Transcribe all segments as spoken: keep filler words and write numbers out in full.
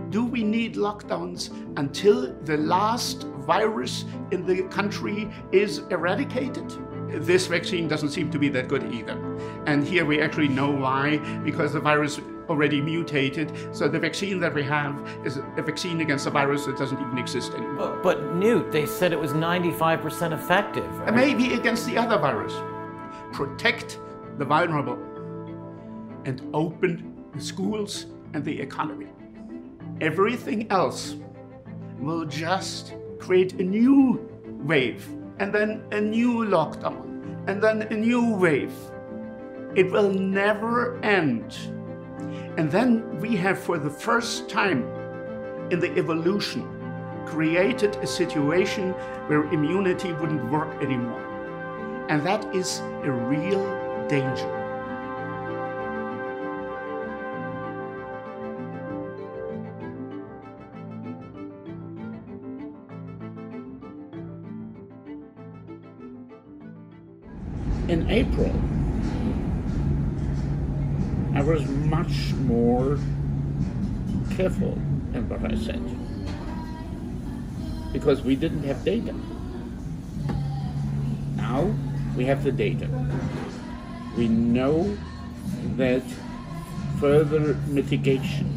Do we need lockdowns until the last virus in the country is eradicated? This vaccine doesn't seem to be that good either. And here we actually know why, because the virus already mutated. So the vaccine that we have is a vaccine against a virus that doesn't even exist anymore. But, but Newt, they said it was ninety-five percent effective. Right? Maybe against the other virus. Protect the vulnerable and open the schools and the economy. Everything else will just create a new wave, and then a new lockdown, and then a new wave. It will never end. And then we have, for the first time in the evolution, created a situation where immunity wouldn't work anymore. And that is a real danger. In April, I was much more careful in what I said, because we didn't have data. Now we have the data. We know that further mitigation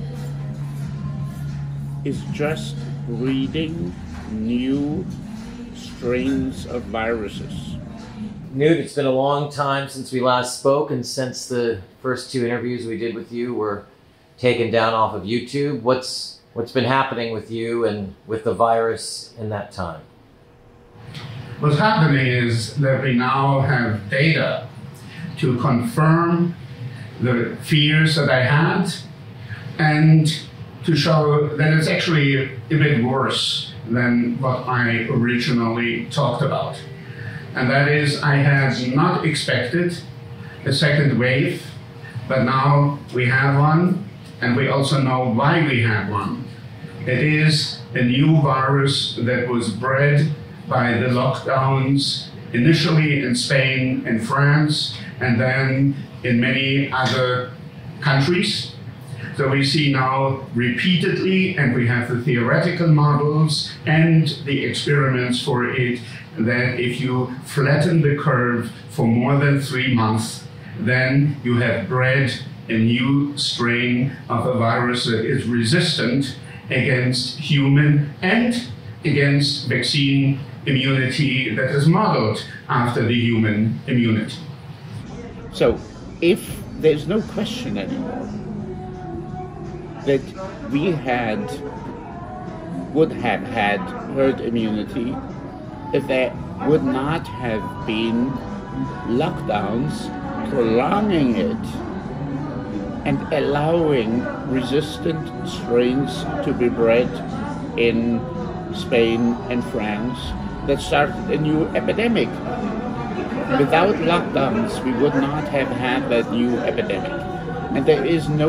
is just breeding new strains of viruses. Newt, it's been a long time since we last spoke, and since the first two interviews we did with you were taken down off of YouTube, what's what's been happening with you and with the virus in that time? What's happening is that we now have data to confirm the fears that I had and to show that it's actually a bit worse than what I originally talked about. And that is, I had not expected a second wave, but now we have one, and we also know why we have one. It is a new virus that was bred by the lockdowns, initially in Spain and France, and then in many other countries. So we see now repeatedly, and we have the theoretical models and the experiments for it, that if you flatten the curve for more than three months, then you have bred a new strain of a virus that is resistant against human and against vaccine immunity that is modeled after the human immunity. So if there's no question anymore that we had, would have had herd immunity if there would not have been lockdowns prolonging it and allowing resistant strains to be bred in Spain and France that started a new epidemic. Without lockdowns, we would not have had that new epidemic. And there is no,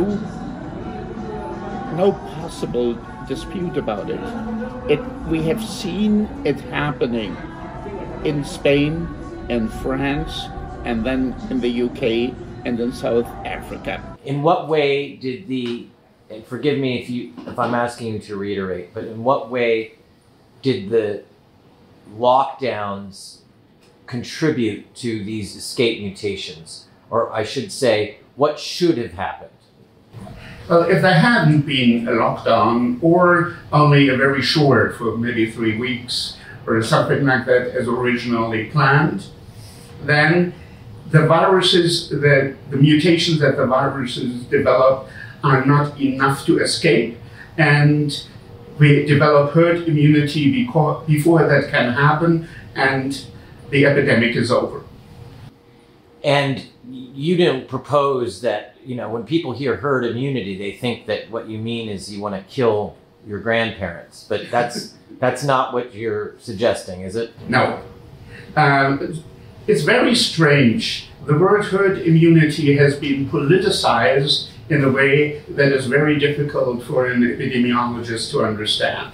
no possible dispute about it. It. We have seen it happening in Spain and France, and then in the U K and in South Africa. In what way did the, and forgive me if you if I'm asking you to reiterate, but in what way did the lockdowns contribute to these escape mutations? Or I should say, what should have happened? Well, if there hadn't been a lockdown, or only a very short, for maybe three weeks, or something like that as originally planned, then the viruses, that the mutations that the viruses develop are not enough to escape, and we develop herd immunity beco- before that can happen, and the epidemic is over. And you didn't propose that, you know, when people hear herd immunity, they think that what you mean is you want to kill your grandparents, but that's that's not what you're suggesting, is it? No. Um, it's very strange. The word herd immunity has been politicized in a way that is very difficult for an epidemiologist to understand.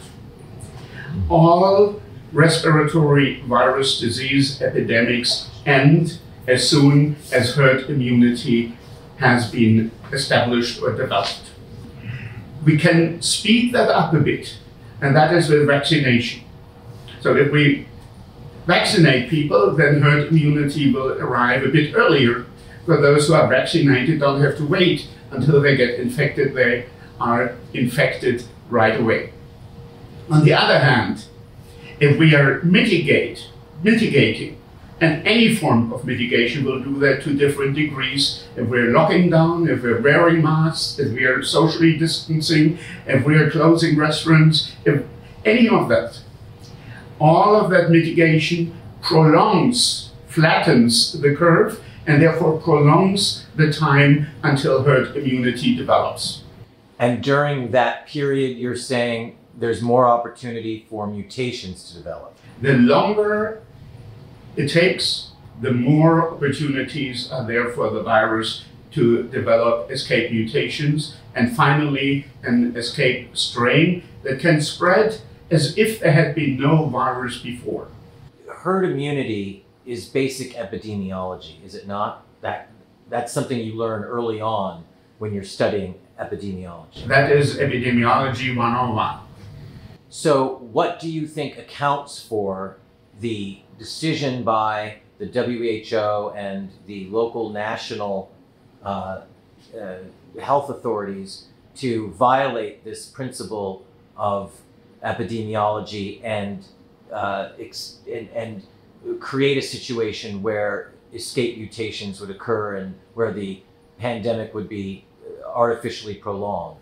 All respiratory virus disease epidemics end as soon as herd immunity has been established or developed. we can speed that up a bit, and that is with vaccination. So if we vaccinate people, then herd immunity will arrive a bit earlier. For those who are vaccinated, don't have to wait until they get infected. They are infected right away. On the other hand, if we are mitigate, mitigating, and any form of mitigation will do that to different degrees, if we're locking down, if we're wearing masks, if we are socially distancing, if we are closing restaurants, if any of that, all of that mitigation prolongs, flattens the curve, and therefore prolongs the time until herd immunity develops. And during that period, you're saying there's more opportunity for mutations to develop. The longer it takes, the more opportunities are there for the virus to develop escape mutations and finally an escape strain that can spread as if there had been no virus before. Herd immunity is basic epidemiology, is it not? That, that's something you learn early on when you're studying epidemiology. That is epidemiology one oh one. So what do you think accounts for the decision by the W H O and the local national uh, uh, health authorities to violate this principle of epidemiology and, uh, ex- and, and create a situation where escape mutations would occur and where the pandemic would be artificially prolonged?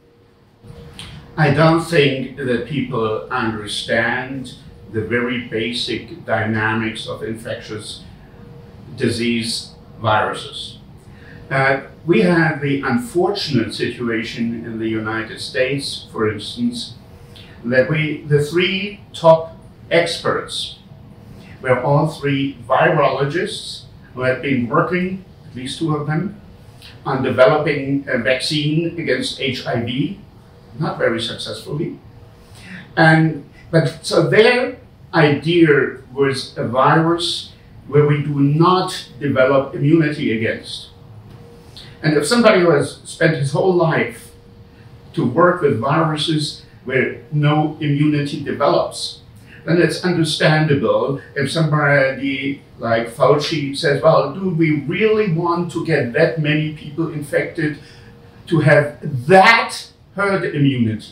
I don't think that people understand the very basic dynamics of infectious disease viruses. Uh, we had the unfortunate situation in the United States, for instance, that we, the three top experts were all three virologists who had been working, at least two of them, on developing a vaccine against H I V, not very successfully. And but so their idea was a virus where we do not develop immunity against. And if somebody who has spent his whole life to work with viruses where no immunity develops, then it's understandable if somebody like Fauci says, well, do we really want to get that many people infected to have that herd immunity?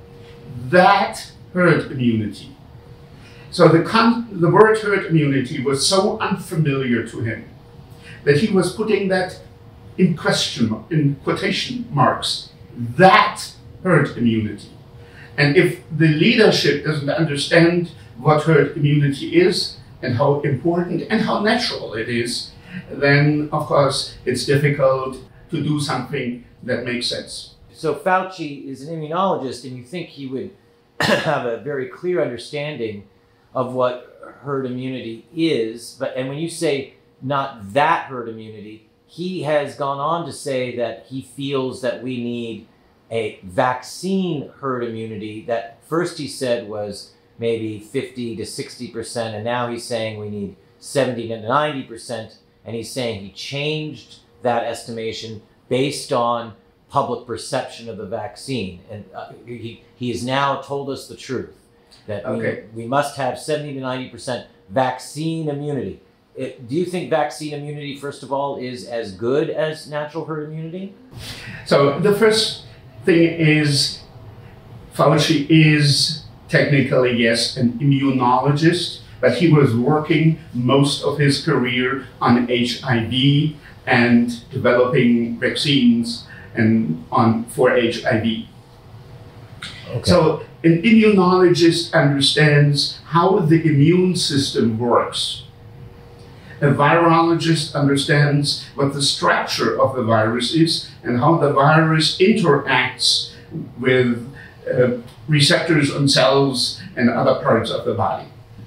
That herd immunity. So the, con- the word herd immunity was so unfamiliar to him that he was putting that in question, in quotation marks, that herd immunity. And if the leadership doesn't understand what herd immunity is and how important and how natural it is, then of course it's difficult to do something that makes sense. So Fauci is an immunologist, and you think he would have a very clear understanding of what herd immunity is. But and when you say not that herd immunity, he has gone on to say that he feels that we need a vaccine herd immunity that first he said was maybe fifty to sixty percent, and now he's saying we need seventy to ninety percent, and he's saying he changed that estimation based on public perception of the vaccine. And uh, he, he has now told us the truth, that okay. we, we must have seventy to ninety percent vaccine immunity. It, do you think vaccine immunity, first of all, is as good as natural herd immunity? So the first thing is, Fauci is technically, yes, an immunologist, but he was working most of his career on H I V and developing vaccines and on for H I V. Okay. So an immunologist understands how the immune system works. A virologist understands what the structure of the virus is and how the virus interacts with uh, receptors on cells and other parts of the body.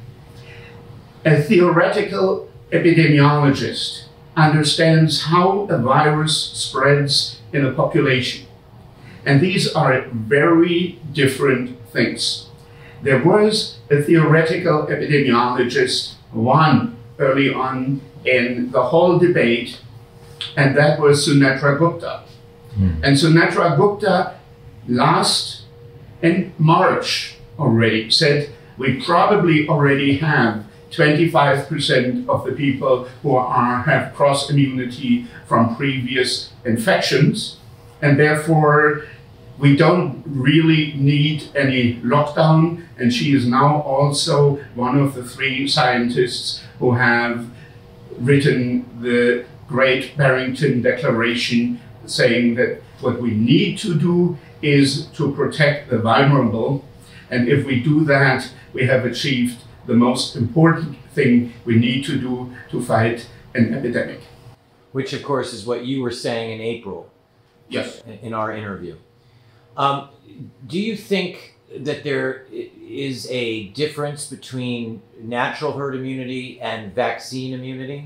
A theoretical epidemiologist understands how a virus spreads in a population. And these are very different things. There was a theoretical epidemiologist, one early on in the whole debate, and that was Sunetra Gupta. Mm. And Sunetra Gupta last in March already said we probably already have twenty-five percent of the people who are have cross immunity from previous infections, and therefore we don't really need any lockdown. And she is now also one of the three scientists who have written the Great Barrington Declaration, saying that what we need to do is to protect the vulnerable. And if we do that, we have achieved the most important thing we need to do to fight an epidemic. Which, of course, is what you were saying in April. Yes. In our interview. Um, do you think that there is a difference between natural herd immunity and vaccine immunity?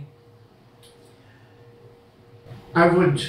I would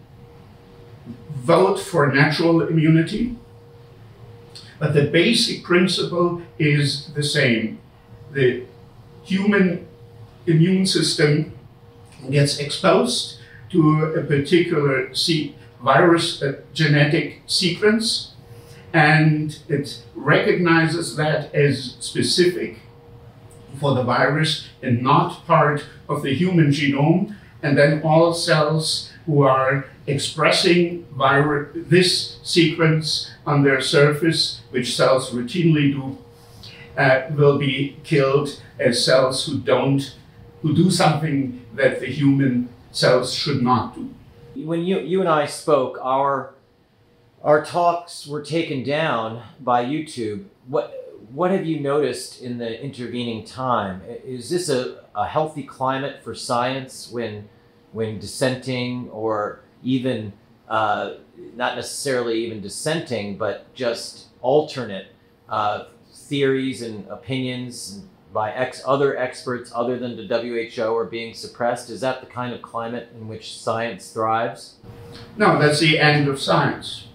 vote for natural immunity, but the basic principle is the same. The human immune system gets exposed to a particular se- virus a genetic sequence, and it recognizes that as specific for the virus and not part of the human genome. And then all cells who are expressing vir- this sequence on their surface, which cells routinely do, uh, will be killed as cells who don't, who do something that the human cells should not do. When you you and I spoke, our our talks were taken down by YouTube. What what have you noticed in the intervening time? Is this a, a healthy climate for science when when dissenting, or even uh, not necessarily even dissenting, but just alternate uh, theories and opinions by ex other experts other than the W H O are being suppressed? Is that the kind of climate in which science thrives? No, that's the end of science.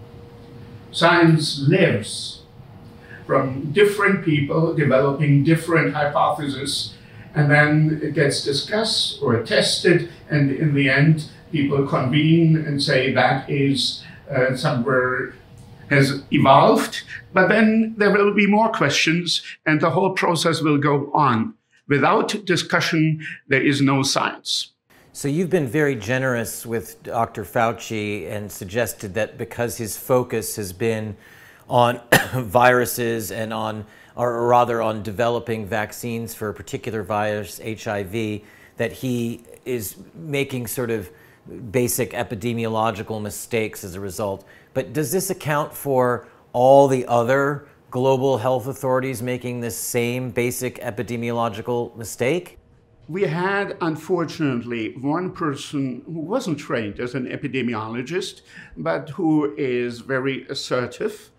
Science lives from different people developing different hypotheses, and then it gets discussed or tested, and in the end, people convene and say that is uh, somewhere has evolved, but then there will be more questions and the whole process will go on. Without discussion, there is no science. So you've been very generous with Doctor Fauci and suggested that because his focus has been on viruses and on, or rather on developing vaccines for a particular virus, H I V, that he is making sort of basic epidemiological mistakes as a result. But does this account for all the other global health authorities making this same basic epidemiological mistake? We had, unfortunately, one person who wasn't trained as an epidemiologist, but who is very assertive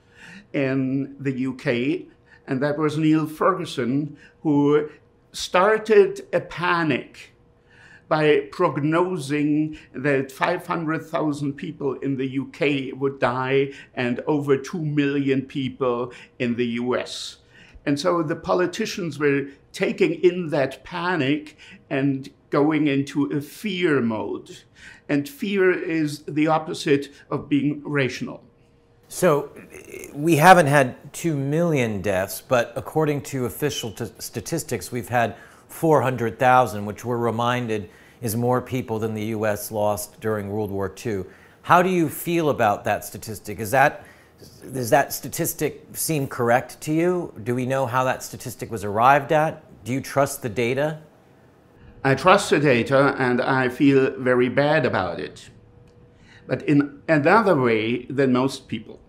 in the U K, and that was Neil Ferguson, who started a panic by prognosing that five hundred thousand people in the U K would die and over two million people in the U S. And so the politicians were taking in that panic and going into a fear mode. And fear is the opposite of being rational. So we haven't had two million deaths, but according to official t- statistics, we've had four hundred thousand, which we're reminded is more people than the U S lost during World War Two. How do you feel about that statistic? Is that, does that statistic seem correct to you? Do we know how that statistic was arrived at? Do you trust the data? I trust the data and I feel very bad about it, but in another way than most people.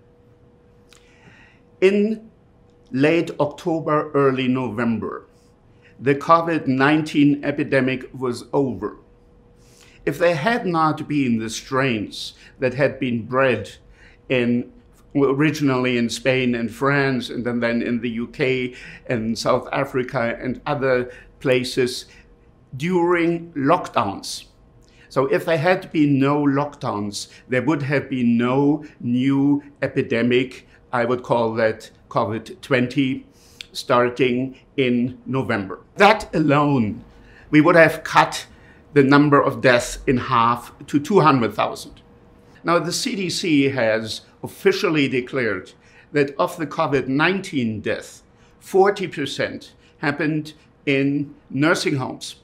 In late October, early November, the COVID nineteen epidemic was over. If there had not been the strains that had been bred in originally in Spain and France, and then, then in the U K and South Africa and other places during lockdowns. So if there had been no lockdowns, there would have been no new epidemic. I would call that COVID twenty, starting in November. That alone, we would have cut the number of deaths in half to two hundred thousand. Now, the C D C has officially declared that of the COVID nineteen deaths, forty percent happened in nursing homes.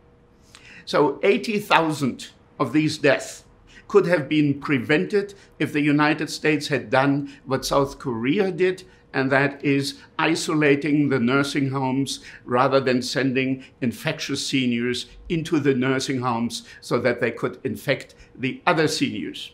So eighty thousand of these deaths could have been prevented if the United States had done what South Korea did, and that is isolating the nursing homes rather than sending infectious seniors into the nursing homes so that they could infect the other seniors.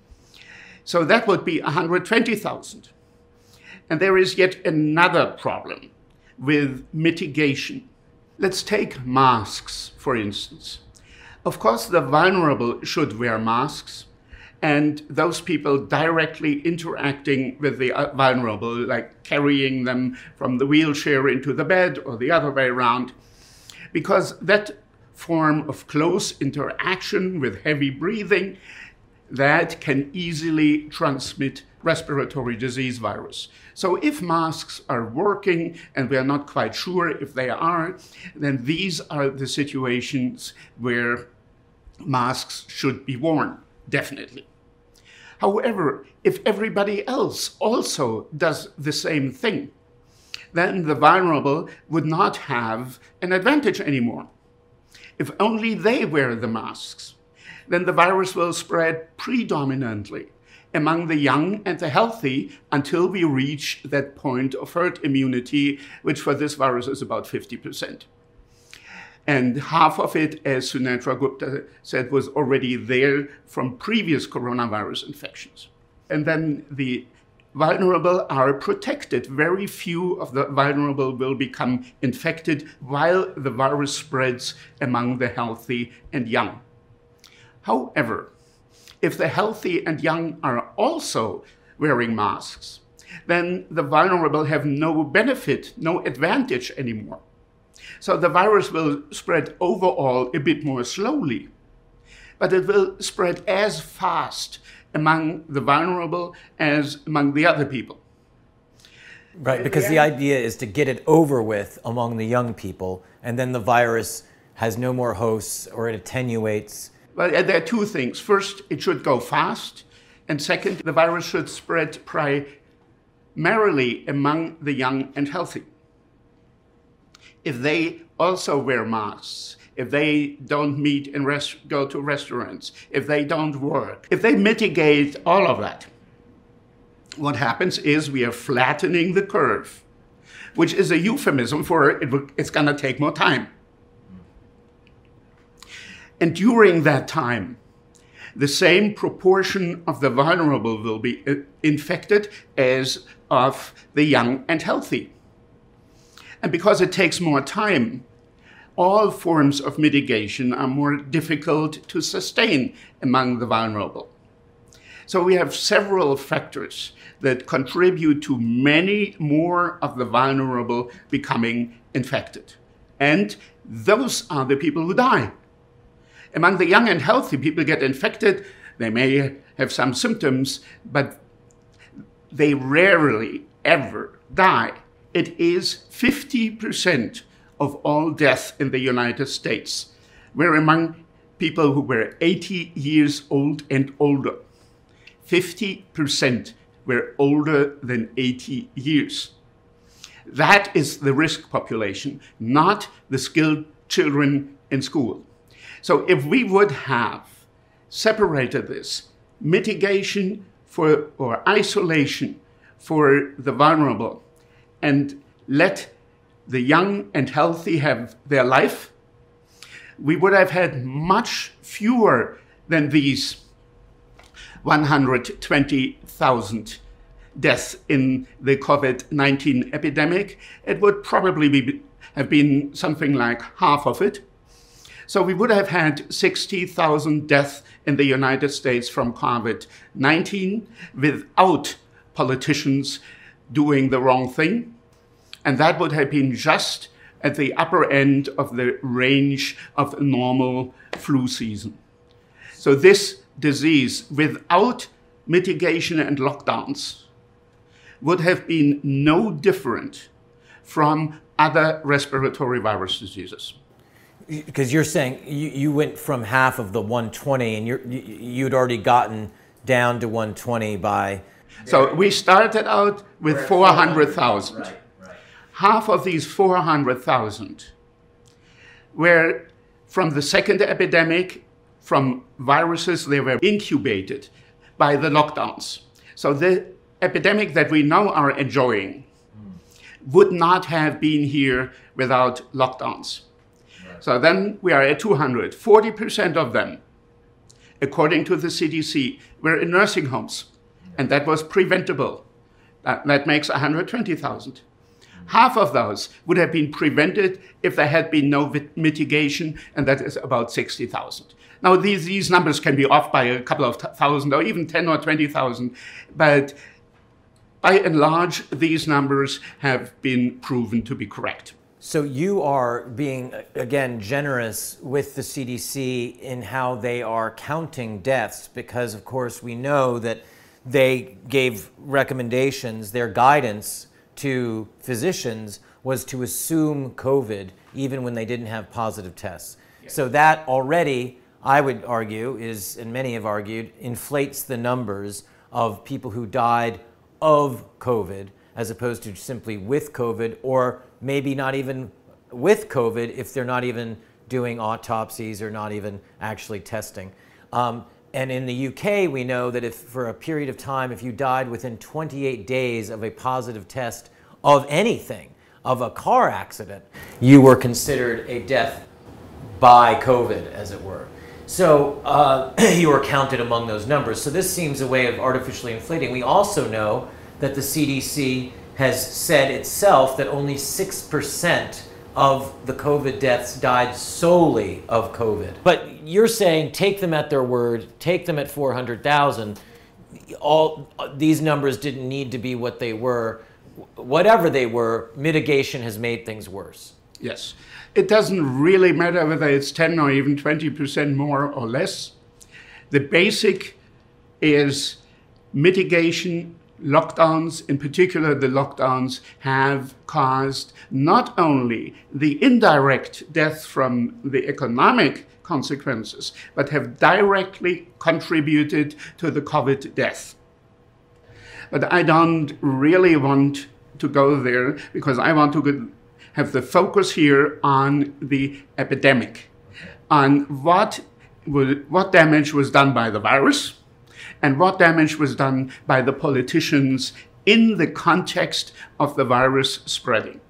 So that would be one hundred twenty thousand. And there is yet another problem with mitigation. Let's take masks, for instance. Of course, the vulnerable should wear masks, and those people directly interacting with the vulnerable, like carrying them from the wheelchair into the bed or the other way around, because that form of close interaction with heavy breathing, that can easily transmit respiratory disease virus. So if masks are working, and we are not quite sure if they are, then these are the situations where masks should be worn, definitely. However, if everybody else also does the same thing, then the vulnerable would not have an advantage anymore. If only they wear the masks, then the virus will spread predominantly among the young and the healthy until we reach that point of herd immunity, which for this virus is about fifty percent. And half of it, as Sunetra Gupta said, was already there from previous coronavirus infections. And then the vulnerable are protected. Very few of the vulnerable will become infected while the virus spreads among the healthy and young. However, if the healthy and young are also wearing masks, then the vulnerable have no benefit, no advantage anymore. So the virus will spread overall a bit more slowly, but it will spread as fast among the vulnerable as among the other people. Right, because the idea is to get it over with among the young people, and then the virus has no more hosts or it attenuates. Well, there are two things. First, it should go fast, and second, the virus should spread primarily among the young and healthy. If they also wear masks, if they don't meet and rest, go to restaurants, if they don't work, if they mitigate all of that, what happens is we are flattening the curve, which is a euphemism for it, it's going to take more time. And during that time, the same proportion of the vulnerable will be infected as of the young and healthy. And because it takes more time, all forms of mitigation are more difficult to sustain among the vulnerable. So we have several factors that contribute to many more of the vulnerable becoming infected. And those are the people who die. Among the young and healthy, people get infected. They may have some symptoms, but they rarely ever die. It is fifty percent of all deaths in the United States were among people who were eighty years old and older. fifty percent were older than eighty years. That is the risk population, not the skilled children in school. So if we would have separated this, mitigation for, or isolation for the vulnerable, and let the young and healthy have their life, we would have had much fewer than these one hundred twenty thousand deaths in the COVID nineteen epidemic. It would probably be, have been something like half of it. So we would have had sixty thousand deaths in the United States from COVID nineteen without politicians doing the wrong thing. And that would have been just at the upper end of the range of a normal flu season. So this disease, without mitigation and lockdowns, would have been no different from other respiratory virus diseases. Because you're saying you, you went from half of the one twenty, and you're, you, you'd already gotten down to one twenty by So we started out with four hundred thousand. Right, right. Half of these four hundred thousand were from the second epidemic, from viruses they were incubated by the lockdowns. So the epidemic that we now are enjoying mm. would not have been here without lockdowns. Right. So then we are at two hundred. forty percent of them, according to the C D C, were in nursing homes. And that was preventable. That, that makes one hundred twenty thousand. Mm-hmm. Half of those would have been prevented if there had been no mitigation, and that is about sixty thousand. Now, these, these numbers can be off by a couple of thousand, or even ten or twenty thousand, but by and large, these numbers have been proven to be correct. So you are being, again, generous with the C D C in how they are counting deaths, because, of course, we know that they gave recommendations, their guidance to physicians was to assume COVID even when they didn't have positive tests. Yes. So that already, I would argue, is, and many have argued, inflates the numbers of people who died of COVID as opposed to simply with COVID, or maybe not even with COVID if they're not even doing autopsies or not even actually testing. Um, And in the U K, we know that if for a period of time, if you died within twenty-eight days of a positive test of anything, of a car accident, you were considered a death by COVID, as it were. So uh, you were counted among those numbers. So this seems a way of artificially inflating. We also know that the C D C has said itself that only six percent of the COVID deaths died solely of COVID. But you're saying take them at their word, take them at four hundred thousand. All these numbers didn't need to be what they were. Whatever they were, mitigation has made things worse. Yes. It doesn't really matter whether it's ten or even twenty percent more or less. The basic is mitigation. Lockdowns, in particular the lockdowns, have caused not only the indirect death from the economic consequences, but have directly contributed to the COVID death. But I don't really want to go there, because I want to have the focus here on the epidemic, on what, what damage was done by the virus, and what damage was done by the politicians in the context of the virus spreading.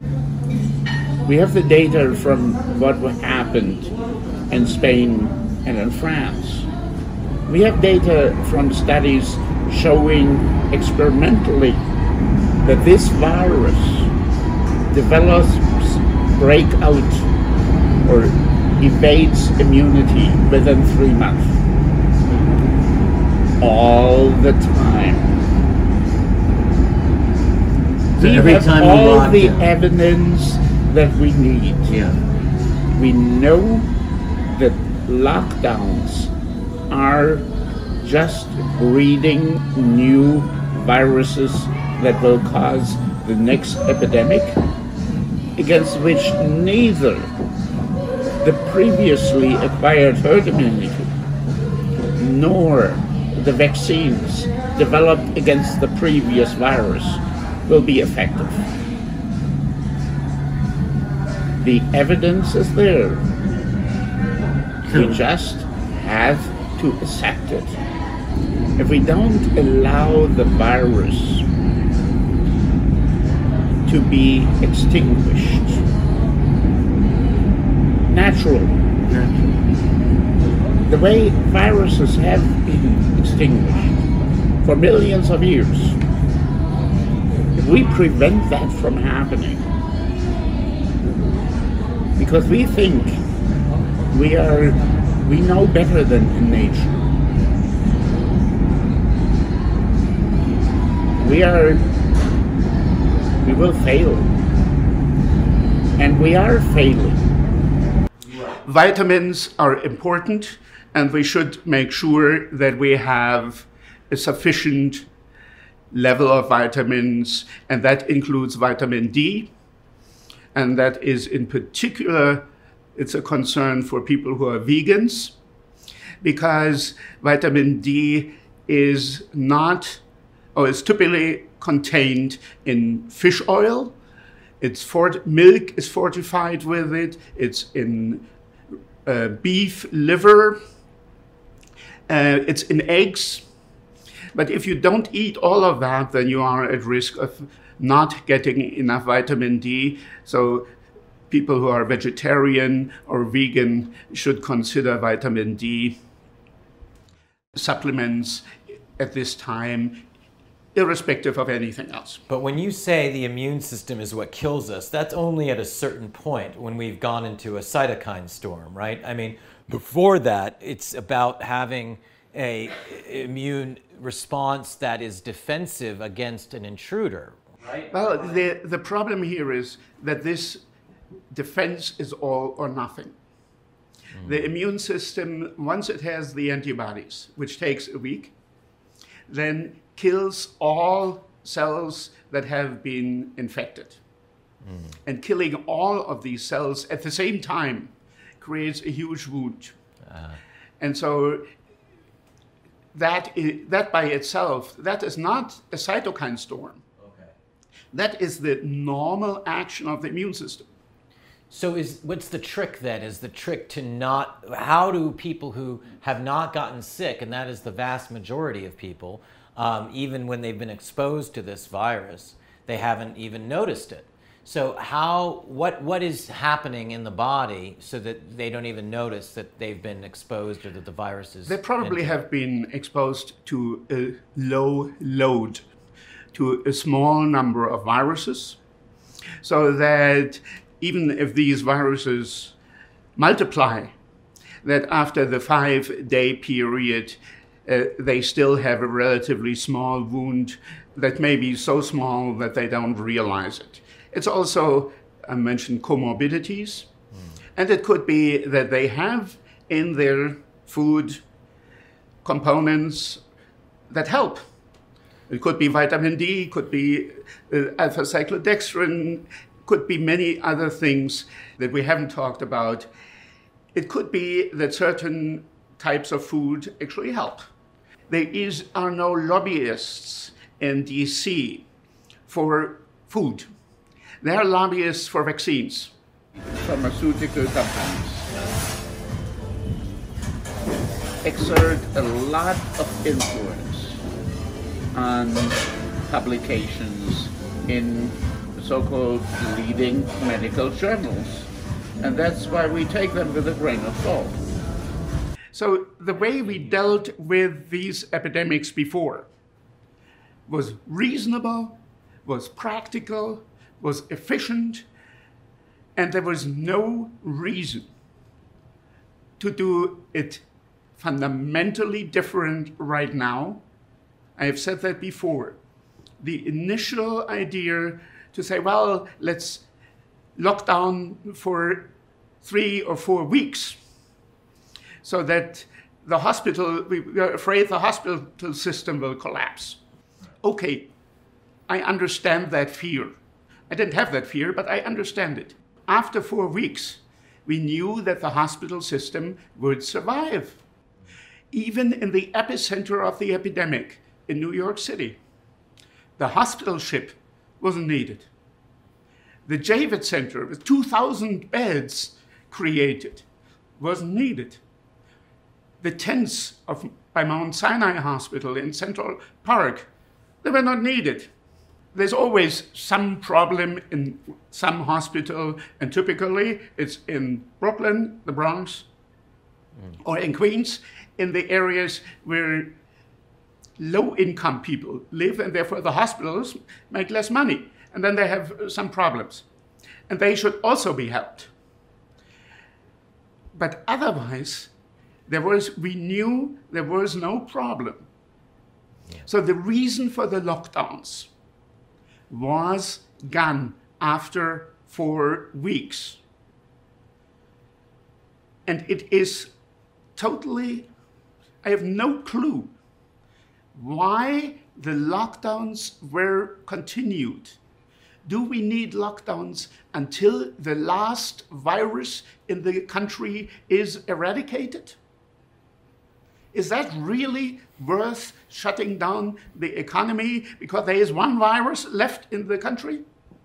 We have the data from what happened in Spain and in France. We have data from studies showing experimentally that this virus develops breakout or evades immunity within three months. All the time. So we every have time all we the down. evidence that we need. Yeah. We know that lockdowns are just breeding new viruses that will cause the next epidemic, against which neither the previously acquired herd immunity nor the vaccines developed against the previous virus will be effective. The evidence is there. We just have to accept it. If we don't allow the virus to be extinguished, naturally, the way viruses have been extinguished for millions of years, if we prevent that from happening, because we think we are, we know better than nature. We are, we will fail. And we are failing. Vitamins are important, and we should make sure that we have a sufficient level of vitamins, and that includes vitamin D. And that is in particular, it's a concern for people who are vegans, because vitamin D is not or is typically contained in fish oil. It's fort- milk is fortified with it. It's in uh, beef liver. Uh, it's in eggs. But if you don't eat all of that, then you are at risk of not getting enough vitamin D. So people who are vegetarian or vegan should consider vitamin D supplements at this time, irrespective of anything else. But when you say the immune system is what kills us, that's only at a certain point when we've gone into a cytokine storm, right? I mean, before that, it's about having a immune response that is defensive against an intruder, right? Well, the, the problem here is that this defense is all or nothing. Mm. The immune system, once it has the antibodies, which takes a week, then kills all cells that have been infected. Mm. And killing all of these cells at the same time creates a huge wound. Uh. And so that, is, that by itself, that is not a cytokine storm. Okay. That is the normal action of the immune system. So is what's the trick then? Is the trick to not, how do people who have not gotten sick, and that is the vast majority of people, um, even when they've been exposed to this virus, they haven't even noticed it. So how, what, what is happening in the body so that they don't even notice that they've been exposed or that the virus is... They probably have been exposed to a low load, to a small number of viruses, so that even if these viruses multiply, that after the five-day period, uh, they still have a relatively small wound that may be so small that they don't realize it. It's also, I mentioned comorbidities, mm. and it could be that they have in their food components that help. It could be vitamin D, could be uh, alpha-cyclodextrin, could be many other things that we haven't talked about. It could be that certain types of food actually help. There is, are no lobbyists in D C for food. There are lobbyists for vaccines. Pharmaceutical companies exert a lot of influence on publications in so-called leading medical journals. And that's why we take them with a grain of salt. So the way we dealt with these epidemics before was reasonable, was practical, was efficient, and there was no reason to do it fundamentally different right now. I have said that before. The initial idea to say, well, let's lock down for three or four weeks so that the hospital, we are afraid the hospital system will collapse. Okay, I understand that fear. I didn't have that fear, but I understand it. After four weeks, we knew that the hospital system would survive. Even in the epicenter of the epidemic in New York City, the hospital ship wasn't needed. The Javits Center, with two thousand beds created, wasn't needed. The tents of, by Mount Sinai Hospital in Central Park, they were not needed. There's always some problem in some hospital, and typically it's in Brooklyn, the Bronx, mm. or in Queens, in the areas where low-income people live, and therefore the hospitals make less money. And then they have some problems. And they should also be helped. But otherwise, there was, we knew there was no problem. Yeah. So the reason for the lockdowns was gone after four weeks. And it is totally, I have no clue why the lockdowns were continued. Do we need lockdowns until the last virus in the country is eradicated? Is that really worth shutting down the economy because there is one virus left in the country?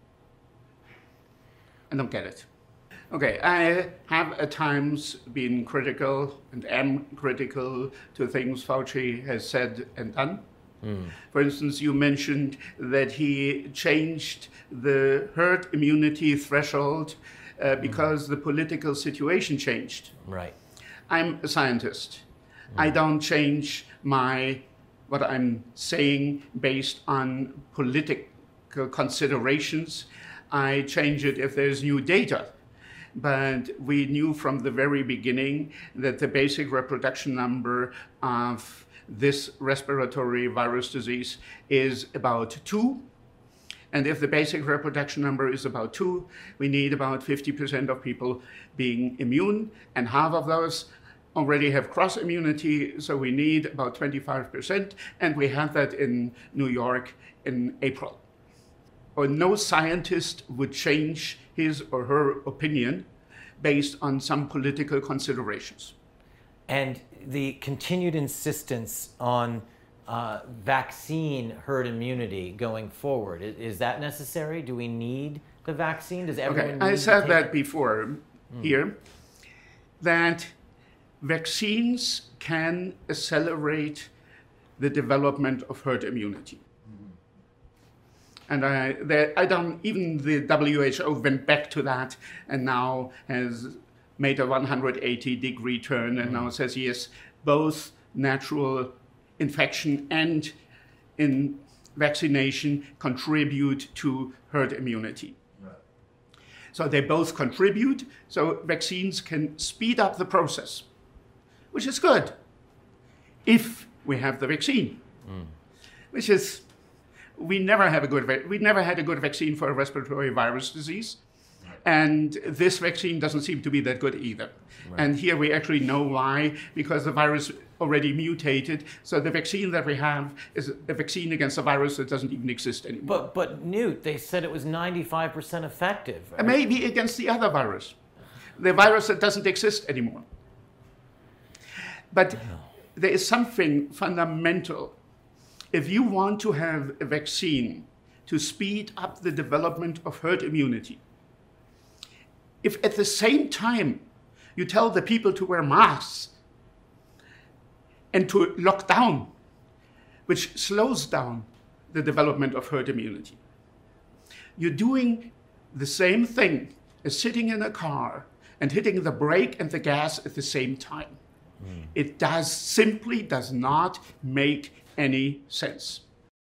I don't get it. Okay, I have at times been critical and am critical to things Fauci has said and done. Mm. For instance, you mentioned that he changed the herd immunity threshold uh, because mm. the political situation changed. Right. I'm a scientist. Mm. I don't change my what I'm saying based on political considerations. I change it if there's new data. But we knew from the very beginning that the basic reproduction number of this respiratory virus disease is about two. And if the basic reproduction number is about two, we need about fifty percent of people being immune, and half of those already have cross immunity, so we need about twenty-five percent, and we had that in New York in April. Or no scientist would change his or her opinion based on some political considerations. And the continued insistence on uh, vaccine herd immunity going forward, is, is that necessary? Do we need the vaccine? Does everyone okay. need I said to take that it? before mm. here, that vaccines can accelerate the development of herd immunity. And I, they, I don't, even the W H O went back to that and now has made a one hundred eighty degree turn and mm. now says, yes, both natural infection and in vaccination contribute to herd immunity. Right. So they both contribute, so vaccines can speed up the process, which is good if we have the vaccine, mm. which is, we never have a good, we never had a good vaccine for a respiratory virus disease. Right. And this vaccine doesn't seem to be that good either. Right. And here we actually know why, because the virus already mutated. So the vaccine that we have is a vaccine against a virus that doesn't even exist anymore. But, but Newt, they said it was ninety-five percent effective. Right? Maybe against the other virus, the virus that doesn't exist anymore. But oh. there is something fundamental. If you want to have a vaccine to speed up the development of herd immunity, if at the same time you tell the people to wear masks and to lock down, which slows down the development of herd immunity, you're doing the same thing as sitting in a car and hitting the brake and the gas at the same time. Mm. It does simply does not make any sense.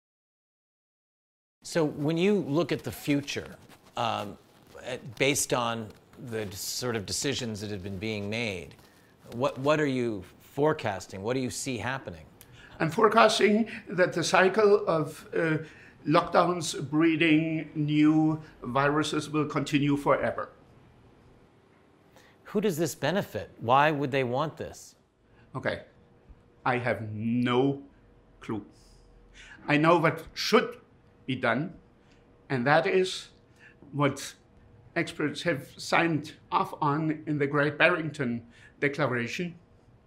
So when you look at the future, um, based on the sort of decisions that have been being made, what, what are you forecasting? What do you see happening? I'm forecasting that the cycle of uh, lockdowns breeding new viruses will continue forever. Who does this benefit? Why would they want this? Okay, I have no clue. I know what should be done, and that is what experts have signed off on in the Great Barrington Declaration.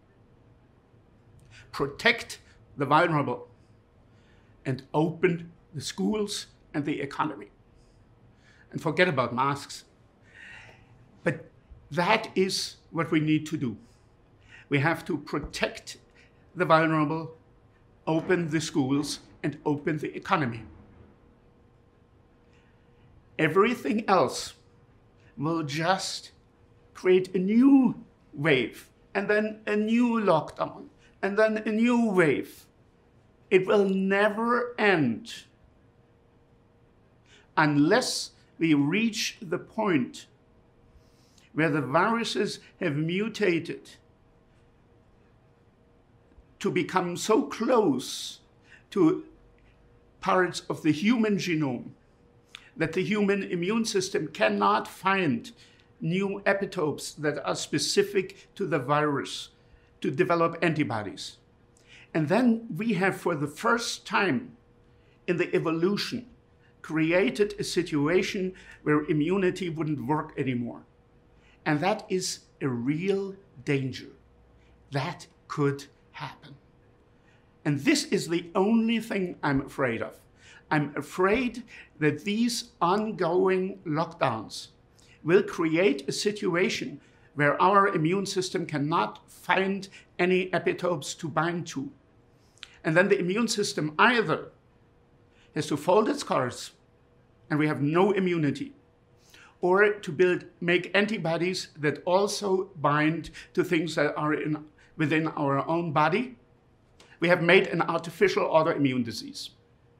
Protect the vulnerable and open the schools and the economy. And forget about masks. But that is what we need to do. We have to protect the vulnerable, open the schools, and open the economy. Everything else will just create a new wave, and then a new lockdown, and then a new wave. It will never end unless we reach the point where the viruses have mutated to become so close to parts of the human genome that the human immune system cannot find new epitopes that are specific to the virus to develop antibodies. And then we have, for the first time in the evolution, created a situation where immunity wouldn't work anymore. And that is a real danger. That could happen. And this is the only thing I'm afraid of. I'm afraid that these ongoing lockdowns will create a situation where our immune system cannot find any epitopes to bind to. And then the immune system either has to fold its cards and we have no immunity, or to build, make antibodies that also bind to things that are in, within our own body. We have made an artificial autoimmune disease.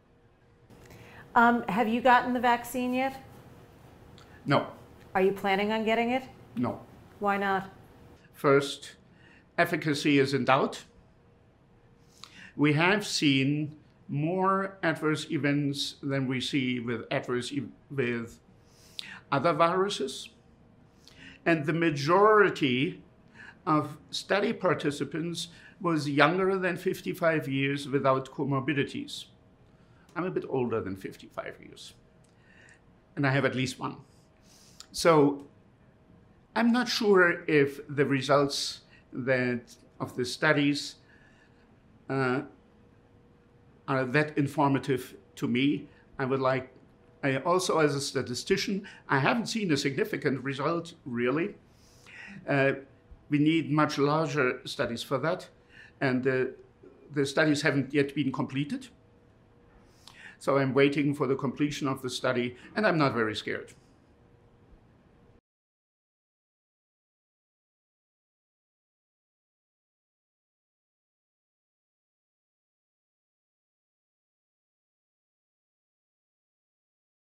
Um, have you gotten the vaccine yet? No. Are you planning on getting it? No. Why not? First, efficacy is in doubt. We have seen more adverse events than we see with adverse e- with other viruses. And the majority of study participants was younger than fifty-five years without comorbidities. I'm a bit older than fifty-five years, and I have at least one. So I'm not sure if the results that of the studies uh, are that informative to me. I would like, I also as a statistician, I haven't seen a significant result really. Uh, we need much larger studies for that, and the, the studies haven't yet been completed. So I'm waiting for the completion of the study, and I'm not very scared.